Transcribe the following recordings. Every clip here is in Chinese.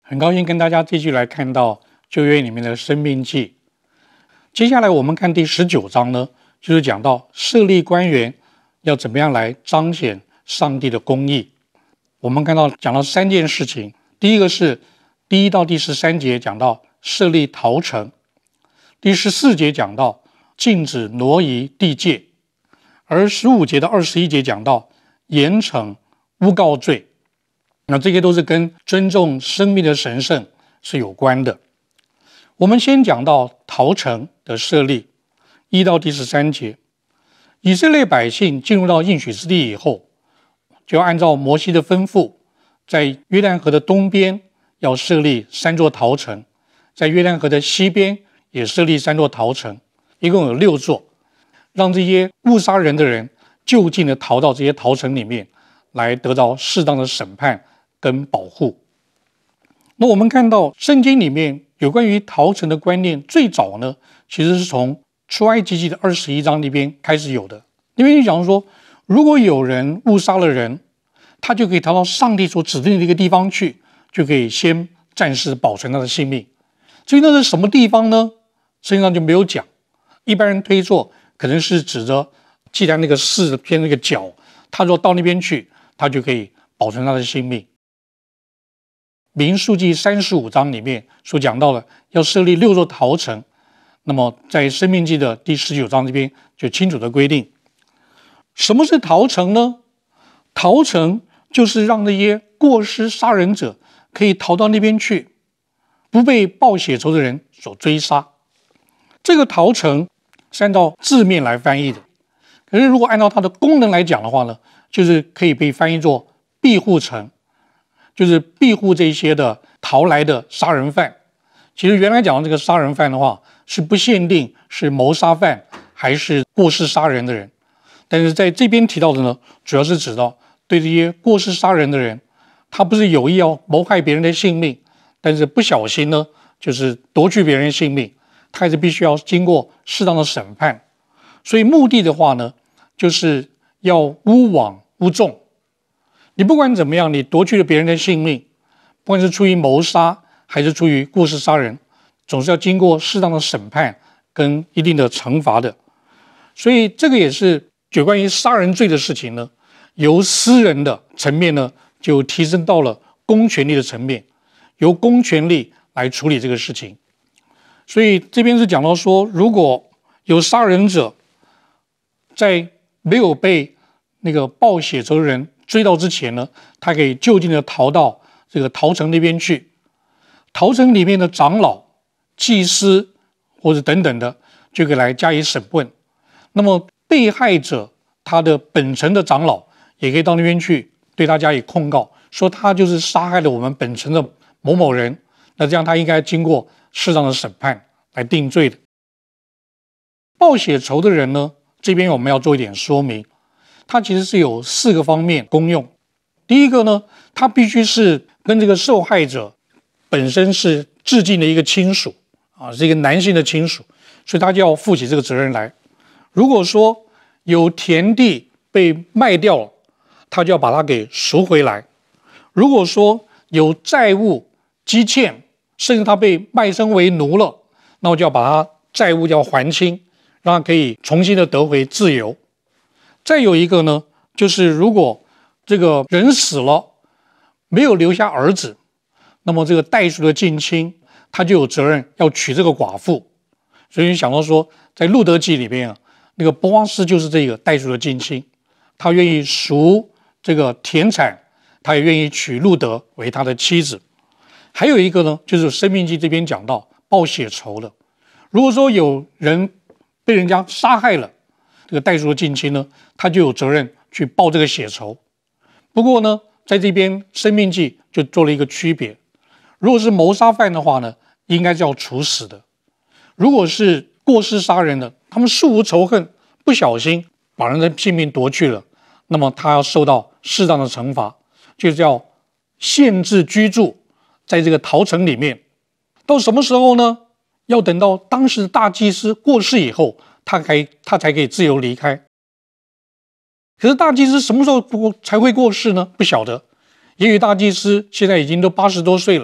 很高兴跟大家继续来看到旧约里面的申命记。接下来我们看第19章呢，就是讲到设立官员要怎么样来彰显上帝的公义。我们看到讲到3件事情，第一个是第1到第13节讲到设立逃城，第14节讲到禁止挪移地界，而15节到21节讲到严惩诬告罪。那这些都是跟尊重生命的神圣是有关的。我们先讲到逃城的设立，1到第13节。以色列百姓进入到应许之地以后，就要按照摩西的吩咐，在约旦河的东边要设立3座逃城，在约旦河的西边也设立3座逃城，一共有6座，让这些误杀人的人就近的逃到这些逃城里面，来得到适当的审判跟保护。那我们看到圣经里面有关于逃城的观念，最早呢其实是从出埃及记的21章那边开始有的。那边就讲说，如果有人误杀了人，他就可以逃到上帝所指定的一个地方去，就可以先暂时保存他的性命。至于那是什么地方呢？圣经上就没有讲，一般人推测可能是指着既然那个四偏那个角，他若到那边去，他就可以保存他的性命。民数记35章里面所讲到的要设立6座逃城，那么在申命记的第19章这边就清楚的规定。什么是逃城呢？逃城就是让那些过失杀人者可以逃到那边去，不被报血仇的人所追杀。这个逃城是按照字面来翻译的，可是如果按照它的功能来讲的话呢，就是可以被翻译作庇护城，就是庇护这些的逃来的杀人犯。其实原来讲的这个杀人犯的话，是不限定是谋杀犯还是过失杀人的人，但是在这边提到的呢，主要是指到对这些过失杀人的人，他不是有意要谋害别人的性命，但是不小心呢，就是夺去别人的性命，他还是必须要经过适当的审判。所以目的的话呢，就是要诬枉诬众。你不管怎么样，你夺去了别人的性命，不管是出于谋杀还是出于过失杀人，总是要经过适当的审判跟一定的惩罚的。所以这个也是有关于杀人罪的事情呢，由私人的层面呢，就提升到了公权力的层面，由公权力来处理这个事情。所以这边是讲到说，如果有杀人者在没有被那个报血仇的人追到之前呢，他可以就近的逃到这个逃城那边去。逃城里面的长老、祭司或者等等的，就可以来加以审问。那么被害者他的本城的长老也可以到那边去对他加以控告，说他就是杀害了我们本城的某某人，那这样他应该经过适当的审判来定罪的。报血仇的人呢，这边我们要做一点说明，它其实是有4个方面功用。第一个呢，它必须是跟这个受害者本身是至近的一个亲属啊，是一个男性的亲属，所以他就要负起这个责任来。如果说有田地被卖掉了，他就要把它给赎回来。如果说有债务积欠，甚至他被卖身为奴了，那我就要把他债务要还清，让他可以重新的得回自由。再有一个呢，就是如果这个人死了，没有留下儿子，那么这个代赎的近亲他就有责任要娶这个寡妇。所以想到说，在路德记里边啊，那个波阿斯就是这个代赎的近亲，他愿意赎这个田产，他也愿意娶路德为他的妻子。还有一个呢，就是申命记这边讲到报血仇的，如果说有人被人家杀害了，这个代赎的近亲呢，他就有责任去报这个血仇。不过呢，在这边申命记就做了一个区别，如果是谋杀犯的话呢，应该是要处死的。如果是过失杀人的，他们素无仇恨，不小心把人的性命夺去了，那么他要受到适当的惩罚，就叫限制居住在这个逃城里面。到什么时候呢？要等到当时的大祭司过世以后，他才可以自由离开。可是大祭司什么时候才会过世呢？不晓得。也许大祭司现在已经都80多岁了，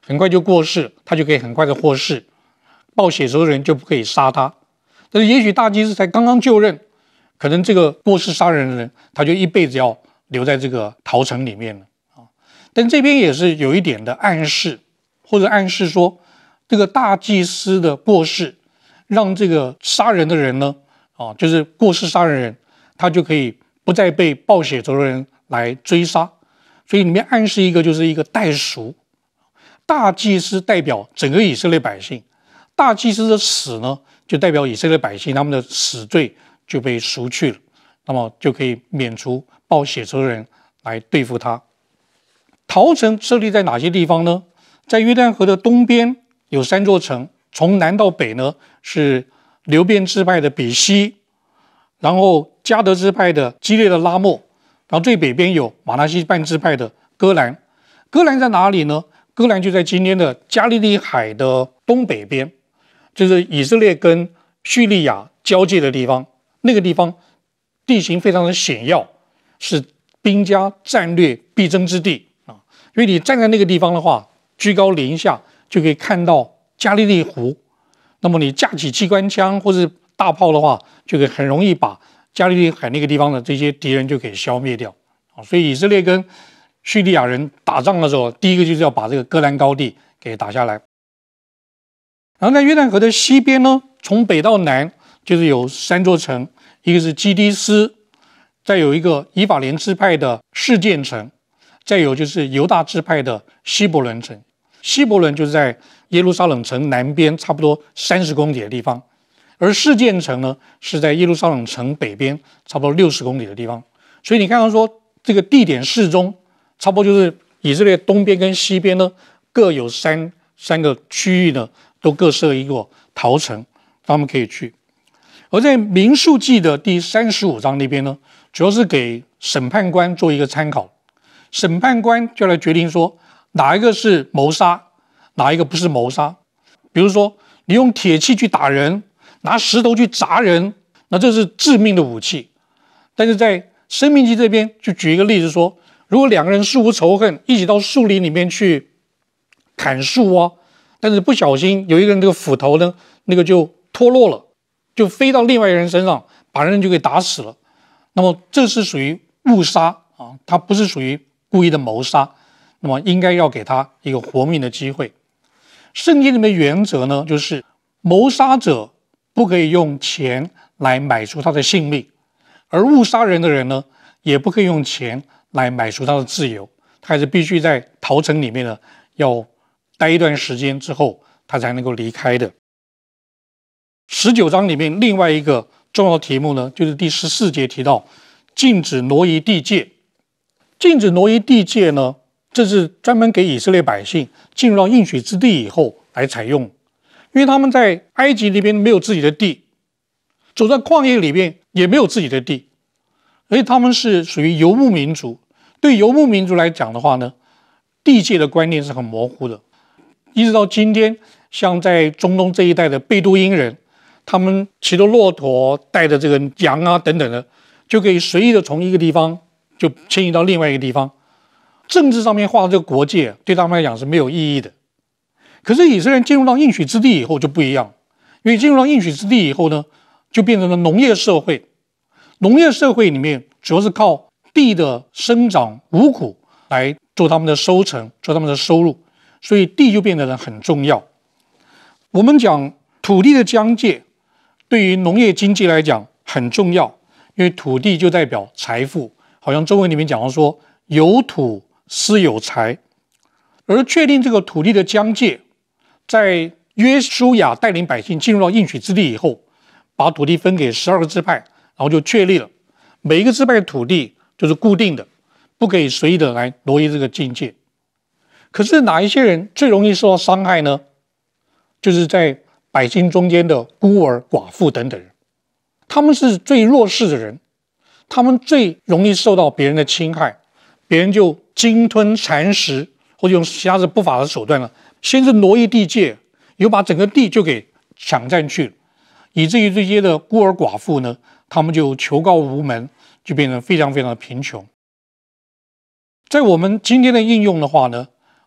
很快就过世，他就可以很快的获释，报血仇的人就不可以杀他。但是也许大祭司才刚刚就任，可能这个过失杀人的人，他就一辈子要留在这个逃城里面了啊。但这边也是有一点的暗示，或者暗示说，这个大祭司的过世，让这个杀人的人呢，就是过失杀人人，他就可以不再被报血仇的人来追杀。所以里面暗示一个，就是一个代赎。大祭司代表整个以色列百姓，大祭司的死呢，就代表以色列百姓他们的死罪就被赎去了，那么就可以免除报血仇的人来对付他。逃城设立在哪些地方呢？在约旦河的东边有3座城，从南到北呢是流便支派的比西，然后迦得支派的基列的拉末，然后最北边有马拿西半支派的哥兰。哥兰在哪里呢？哥兰就在今天的加利利海的东北边，就是以色列跟叙利亚交界的地方。那个地方地形非常的险要，是兵家战略必争之地啊。因为你站在那个地方的话，居高临下就可以看到加利利湖。那么你架起机关枪或是大炮的话，就可以很容易把加利利海那个地方的这些敌人就可以消灭掉啊。所以以色列跟叙利亚人打仗的时候，第一个就是要把这个哥兰高地给打下来。然后在约旦河的西边呢，从北到南就是有3座城，一个是基低斯，再有一个以法莲支派的示剑城，再有就是犹大支派的希伯伦城。希伯伦就是在耶路撒冷城南边差不多30公里的地方，而示剑城呢是在耶路撒冷城北边差不多60公里的地方。所以你看到说这个地点适中，差不多就是以色列东边跟西边呢各有三个区域呢，都各设一个逃城，他们可以去。而在民数记的第35章那边呢，主要是给审判官做一个参考，审判官就来决定说哪一个是谋杀，哪一个不是谋杀。比如说你用铁器去打人，拿石头去砸人，那这是致命的武器。但是在申命记这边就举一个例子说，如果2个人素无仇恨，一起到树林里面去砍树啊，但是不小心有一个人这个斧头呢，那个就脱落了，就飞到另外一个人身上，把人就给打死了。那么这是属于误杀啊，他不是属于故意的谋杀，那么应该要给他一个活命的机会。圣经里面的原则呢，就是谋杀者不可以用钱来买出他的性命，而误杀人的人呢，也不可以用钱来买出他的自由，他还是必须在逃城里面呢，要待一段时间之后，他才能够离开的。19章里面另外一个重要的题目呢，就是第14节提到禁止挪移地界。禁止挪移地界呢，这是专门给以色列百姓进入到应许之地以后来采用，因为他们在埃及那边没有自己的地，走在旷野里面也没有自己的地，而且他们是属于游牧民族。对游牧民族来讲的话呢，地界的观念是很模糊的。一直到今天，像在中东这一带的贝都因人，他们骑着骆驼，带着这个羊啊等等的，就可以随意的从一个地方就迁移到另外一个地方。政治上面画的这个国界对他们来讲是没有意义的。可是以色列人进入到应许之地以后就不一样，因为进入到应许之地以后呢，就变成了农业社会。农业社会里面主要是靠地的生长五谷来做他们的收成，做他们的收入，所以地就变得很重要。我们讲土地的疆界对于农业经济来讲很重要，因为土地就代表财富，好像中文里面讲到说有土斯有财。而确定这个土地的疆界，在约书亚带领百姓进入到应许之地以后，把土地分给12个支派，然后就确立了每一个支派的土地就是固定的，不可以随意的来挪移这个境界。可是哪一些人最容易受到伤害呢？就是在百姓中间的孤儿寡妇等等人，他们是最弱势的人，他们最容易受到别人的侵害，别人就鲸吞蚕食，或者用其他的不法的手段呢，先是挪移地界，又把整个地就给抢占去了，以至于这些的孤儿寡妇呢，他们就求告无门，就变成非常非常的贫穷。在我们今天的应用的话呢，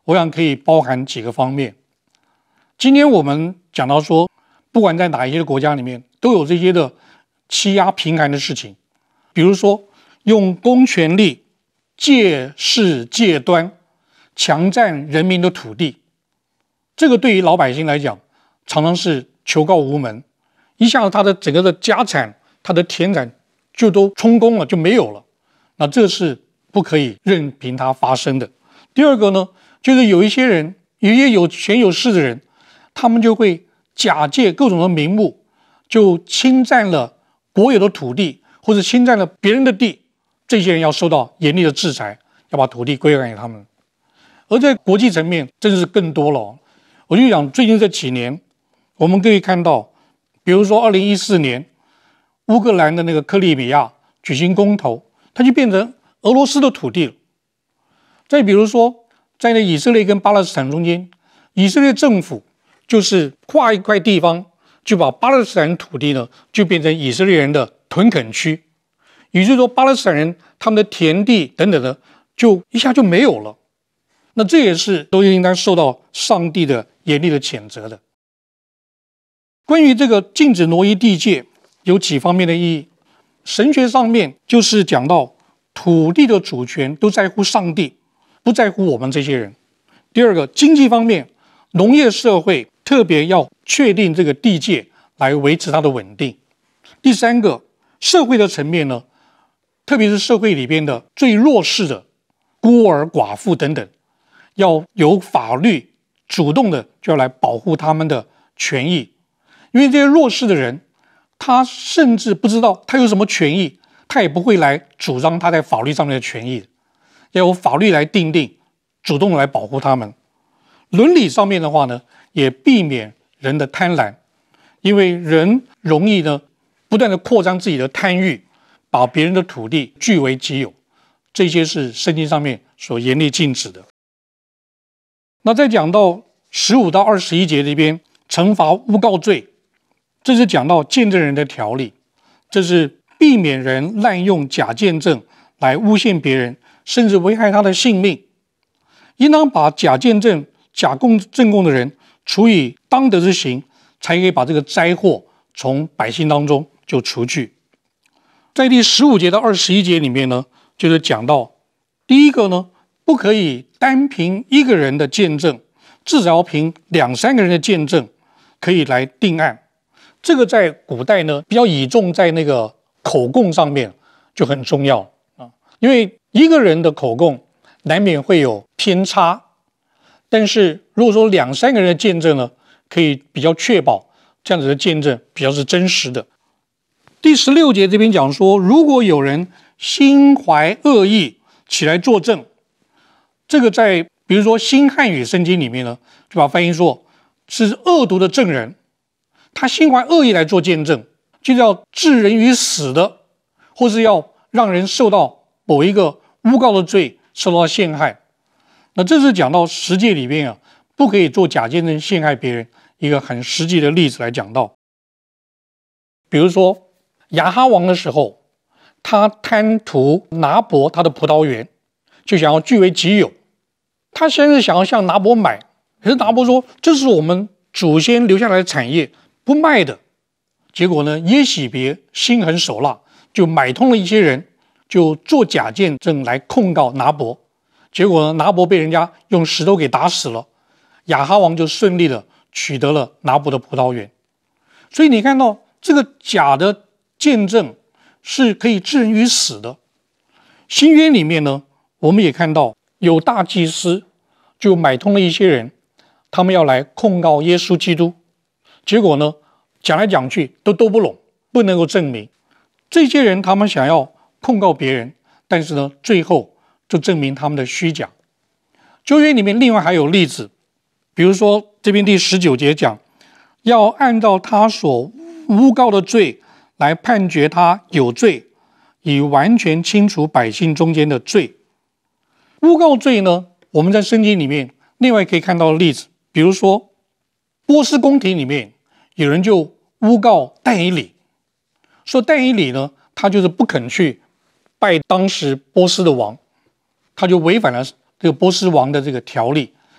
我想可以包含几个方面。今天我们讲到说，不管在哪一些国家里面，都有这些的欺压贫寒的事情，比如说用公权力借势借端强占人民的土地，这个对于老百姓来讲，常常是求告无门，一下子他的整个的家产、他的田产就都充公了，就没有了。那这是不可以任凭它发生的。第二个呢，就是有一些人，有一些有权有势的人，他们就会假借各种的名目，就侵占了国有的土地，或者侵占了别人的地，这些人要受到严厉的制裁，要把土地归还给他们。而在国际层面，真是更多了。我就讲最近这几年，我们可以看到，比如说2014年，乌克兰的那个克里米亚举行公投，它就变成俄罗斯的土地了。再比如说，在那以色列跟巴勒斯坦中间，以色列政府就是划一块地方，就把巴勒斯坦土地呢，就变成以色列人的屯垦区，也就是说，巴勒斯坦人他们的田地等等的，就一下就没有了。那这也是都应当受到上帝的严厉的谴责的。关于这个禁止挪移地界，有几方面的意义。神学上面就是讲到土地的主权都在乎上帝，不在乎我们这些人。第二个，经济方面，农业社会特别要确定这个地界来维持它的稳定。第三个，社会的层面呢，特别是社会里边的最弱势的孤儿寡妇等等，要有法律主动的就要来保护他们的权益。因为这些弱势的人，他甚至不知道他有什么权益，他也不会来主张他在法律上面的权益，要有法律来定，主动来保护他们。伦理上面的话呢，也避免人的贪婪，因为人容易呢不断的扩张自己的贪欲，把别人的土地据为己有，这些是圣经上面所严厉禁止的。那再讲到15到21节这边惩罚诬告罪，这是讲到见证人的条例，这是避免人滥用假见证来诬陷别人，甚至危害他的性命。应当把假见证、假证供的人处以当得之刑，才可以把这个灾祸从百姓当中就除去。在第15节到21节里面呢，就是讲到第一个呢，不可以单凭一个人的见证，至少要凭2、3个人的见证可以来定案。这个在古代呢，比较倚重在那个口供上面就很重要啊，因为一个人的口供难免会有偏差，但是如果说2、3个人的见证呢，可以比较确保这样子的见证比较是真实的。第16节这边讲说，如果有人心怀恶意起来作证，这个在比如说新汉语圣经里面呢，就把翻译说是恶毒的证人，他心怀恶意来做见证，就要置人于死的，或是要让人受到某一个诬告的罪，受到陷害。那这是讲到十诫里面不可以做假见证陷害别人一个很实际的例子来讲到。比如说亚哈王的时候，他贪图拿伯他的葡萄园，就想要据为己有。他先是想要向拿伯买，可是拿伯说这是我们祖先留下来的产业，不卖的。结果呢，耶洗别心狠手辣，就买通了一些人，就做假见证来控告拿伯。结果呢，拿伯被人家用石头给打死了，亚哈王就顺利的取得了拿伯的葡萄园。所以你看到这个假的见证是可以置人于死的。新约里面呢，我们也看到有大祭司就买通了一些人，他们要来控告耶稣基督，结果呢，讲来讲去都斗不拢，不能够证明。这些人他们想要控告别人，但是呢，最后就证明他们的虚假。旧约里面另外还有例子，比如说这边第19节讲，要按照他所诬告的罪来判决他有罪，以完全清除百姓中间的罪。诬告罪呢，我们在圣经里面另外可以看到的例子，比如说波斯宫廷里面有人就诬告但以理，说但以理呢，他就是不肯去拜当时波斯的王，他就违反了这个波斯王的这个条例，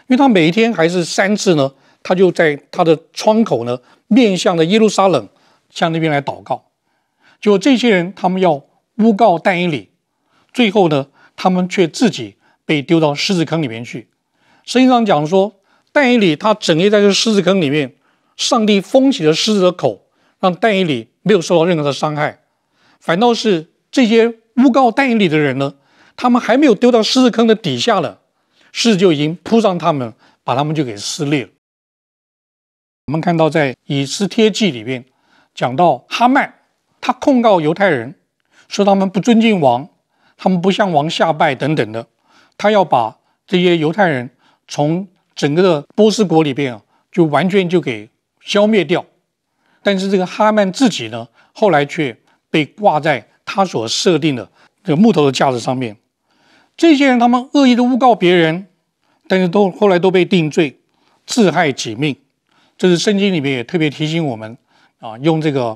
因为他每一天还是3次呢，他就在他的窗口呢，面向着耶路撒冷，向那边来祷告。结果这些人他们要诬告但以理，最后呢，他们却自己被丢到狮子坑里面去。圣经上讲说，但以理他整夜在这狮子坑里面，上帝封起了狮子的口，让但以理没有受到任何的伤害。反倒是这些诬告但以理的人呢，他们还没有丢到狮子坑的底下了，狮子就已经扑上他们，把他们就给撕裂了。我们看到在以斯帖记里面讲到哈曼，他控告犹太人说他们不尊敬王，他们不向王下拜等等的，他要把这些犹太人从整个的波斯国里边就完全就给消灭掉。但是这个哈曼自己呢，后来却被挂在他所设定的这个木头的架子上面。这些人他们恶意的诬告别人，但是后来都被定罪，自害己命。这是圣经里面也特别提醒我们用这个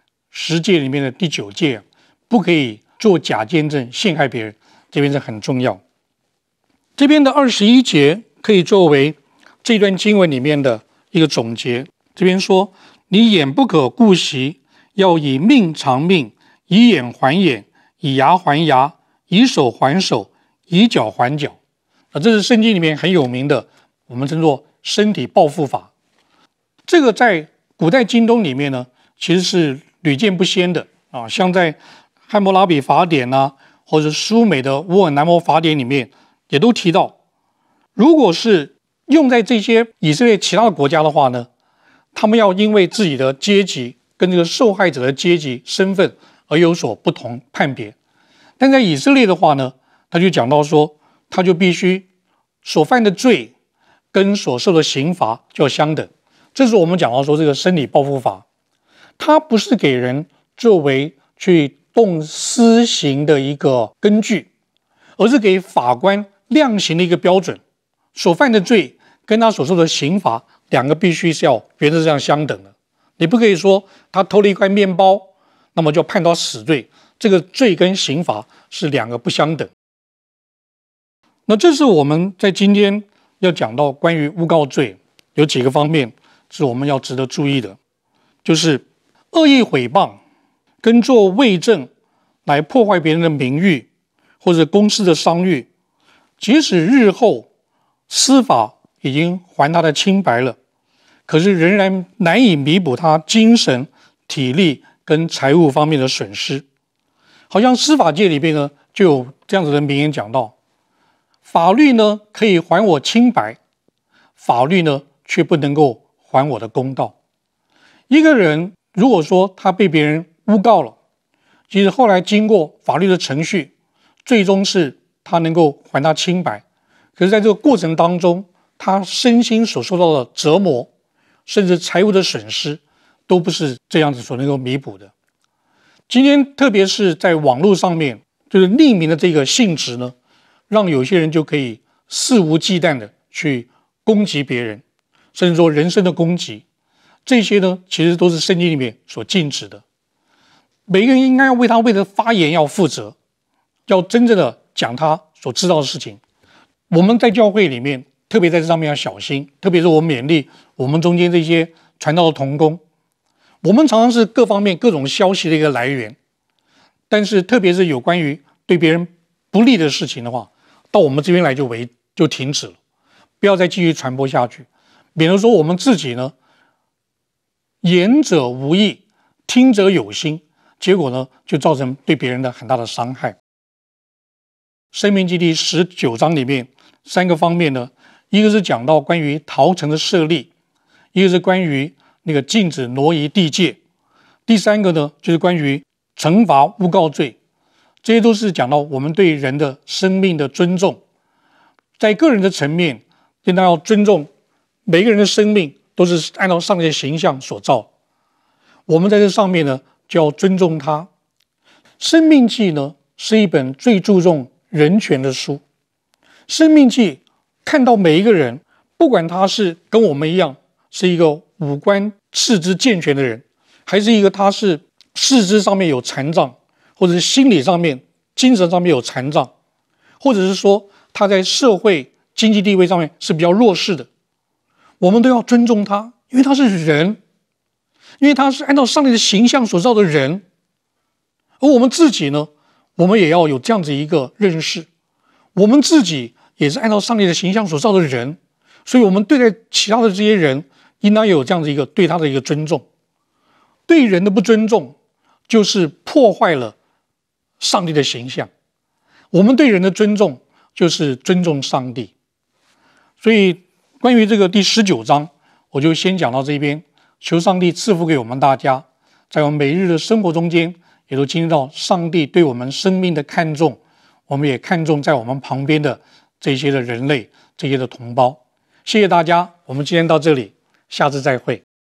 10诫里面的第9诫，不可以做假见证陷害别人，这边是很重要。这边的21节可以作为这段经文里面的一个总结。这边说，你眼不可顾惜，要以命偿命，以眼还眼，以牙还牙，以手还手，以脚还脚。这是圣经里面很有名的，我们称作身体报复法。这个在古代经东里面呢，其实是屡见不鲜的像在汉谟拉比法典或者苏美的乌尔南摩法典里面也都提到，如果是用在这些以色列其他的国家的话呢，他们要因为自己的阶级跟这个受害者的阶级身份而有所不同判别。但在以色列的话呢，他就讲到说，他就必须所犯的罪跟所受的刑罚就要相等。这是我们讲到说这个身体报复法，它不是给人作为去动私刑的一个根据，而是给法官量刑的一个标准。所犯的罪跟他所受的刑罚，两个必须是要原则上相等的。你不可以说他偷了一块面包，那么就判他死罪，这个罪跟刑罚是两个不相等。那这是我们在今天要讲到关于诬告罪有几个方面是我们要值得注意的，就是恶意毁谤跟做伪证来破坏别人的名誉或者公司的商誉，即使日后司法已经还他的清白了，可是仍然难以弥补他精神、体力跟财务方面的损失。好像司法界里边呢，就有这样子的名言讲到，法律呢可以还我清白，法律呢却不能够还我的公道。一个人如果说他被别人诬告了，其实后来经过法律的程序，最终是他能够还他清白，可是在这个过程当中，他身心所受到的折磨，甚至财务的损失，都不是这样子所能够弥补的。今天特别是在网络上面，就是匿名的这个性质呢，让有些人就可以肆无忌惮的去攻击别人，甚至说人身的攻击，这些呢其实都是圣经里面所禁止的。每个人应该要为他的发言要负责，要真正的讲他所知道的事情。我们在教会里面特别在这上面要小心，特别是我勉励我们中间这些传道的同工，我们常常是各方面各种消息的一个来源，但是特别是有关于对别人不利的事情的话，到我们这边来就停止了，不要再继续传播下去，免得说我们自己呢言者无意，听者有心，结果呢就造成对别人的很大的伤害。申命记第19章里面3个方面呢，一个是讲到关于逃城的设立，一个是关于那个禁止挪移地界，第3个呢就是关于惩罚诬告罪。这些都是讲到我们对人的生命的尊重，在个人的层面应当要尊重每个人的生命都是按照上帝的形象所造，我们在这上面呢就要尊重他。申命记呢是一本最注重人权的书，申命记看到每一个人，不管他是跟我们一样是一个五官四肢健全的人，还是一个他是四肢上面有残障，或者是心理上面精神上面有残障，或者是说他在社会经济地位上面是比较弱势的，我们都要尊重他，因为他是人，因为他是按照上帝的形象所造的人。而我们自己呢，我们也要有这样子一个认识，我们自己也是按照上帝的形象所造的人，所以我们对待其他的这些人，应当有这样子一个对他的一个尊重。对人的不尊重，就是破坏了上帝的形象。我们对人的尊重，就是尊重上帝。所以关于这个第19章，我就先讲到这边。求上帝赐福给我们大家，在我们每日的生活中间，也都经历到上帝对我们生命的看重，我们也看重在我们旁边的这些的人类，这些的同胞。谢谢大家，我们今天到这里，下次再会。